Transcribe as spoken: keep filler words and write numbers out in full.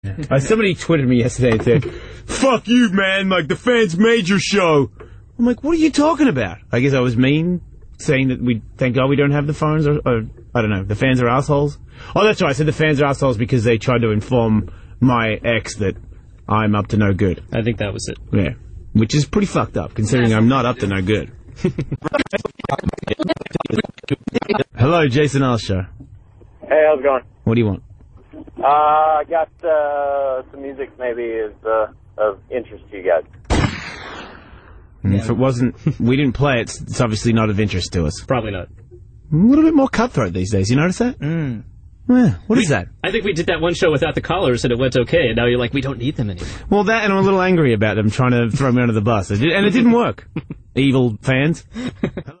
Uh, somebody tweeted me yesterday and said, fuck you, man, like, the fans made your show. I'm like, what are you talking about? I guess I was mean, saying that we, thank God we don't have the phones, or, or I don't know, the fans are assholes. Oh, that's right, I said the fans are assholes because they tried to inform my ex that I'm up to no good. I think that was it. Yeah, which is pretty fucked up, considering I'm not up to no good. Hello, Jason Ellis Show. Hey, how's it going? What do you want? Uh, I got uh, some music maybe is uh, of interest to you guys. And if it wasn't, we didn't play it, it's obviously not of interest to us. Probably not. A little bit more cutthroat these days, you notice that? Mm. Yeah, what we, is that? I think we did that one show without the callers and it went okay, and now you're like, we don't need them anymore. Well, that, and I'm a little angry about them trying to throw me under the bus. And it didn't work. Evil fans.